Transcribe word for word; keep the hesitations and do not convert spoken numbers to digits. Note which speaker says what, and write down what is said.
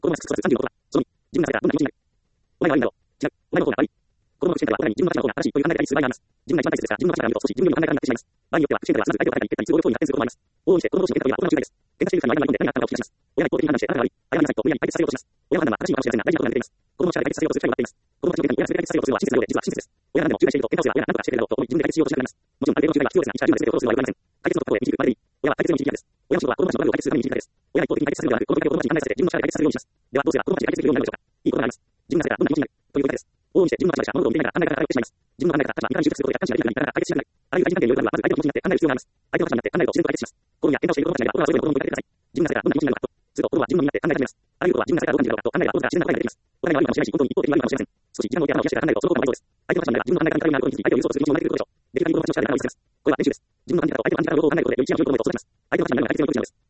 Speaker 1: 子供がさんじゅうろくは、そのに、自分がどんな気持ちになる。お前が悪いんだろう。違う。お前の方が悪い。子供の視点からは、親に自分の立場の方が正しいという考え方にする場合があります。自分が一番大切ですが、自分の立場から見ると少し自分よりも考え方になってしまいます。場合によっては、視点からはすなわち相手を叩いて蹴ったり、都合の通りに発展することもあります。往々にして、子供同士の喧嘩というのは大人の問題です。喧嘩している人には相手が何があったのかを聞き出します。親が一方的に判断して、あなたが悪い、あれは許さないと無理やり解決させようとします。親の判断は正しいかもしれませんが、大事なことが抜けています。子供の力で解決させようとする機会もあっています。子供たちの喧嘩に親が全て解決させようとするのは真実のようで、実は真実です。親が何でも仲介していると、喧嘩をすれば親が何とかしてくれるだろうと思い、自分で解決しようとしなくなります。もちろん、ある程度の違いは必要ですが、一から全てを落とすのは良くありません。解決のところへ導くまでに、親は解決の導き手です。親の仕事は子供たちのトラブルを解決するために導くだけです。親が一方的に解決するのではなく、この問題を子供たちに考えさせて、自分の力で解決させるようにします。では、どうすれば子供たちが解決できるようになるのでしょうか。いいことがあります。自分がされたらどんな気持ちになるということです。往々にして自分の立場でしか物事を見ていながら考え方が偏ってしまいます。自分の考え方、立場、見方に集中することで客観視ができなくなり、なかなか解決しなくなる。ああいう大事な点による場合は、まず相手の気持ちになって考える必要があります。相手の立場になって考えると自然と解決します。子供や喧嘩をしている子供たちがいれば、子供はそれぞれの子供に向かってください。自分がされたらどんな気持ちになるのかと、すると子供は自分の身になって考え始めます。ああいうことは自分がされたらどう感じるのかと考えれば、子供が自然な答えが出てきます。お互いが悪いかもしれないし、本当に一方的に悪いかもしれません。少し時間を置いて頭を冷やしてから考えると、そのこともありそうです。相手の立場になれば自分の考え方に対応になることに気づき、相手を許そうとする気持ちも生まれてくることでしょう。できる限り子供たちの力で頭を見せます。これは練習です。自分の感じ方と相手の感じ方を考えることで、より違う状況を求めることを阻止します。相手の立場になれば解決のことです。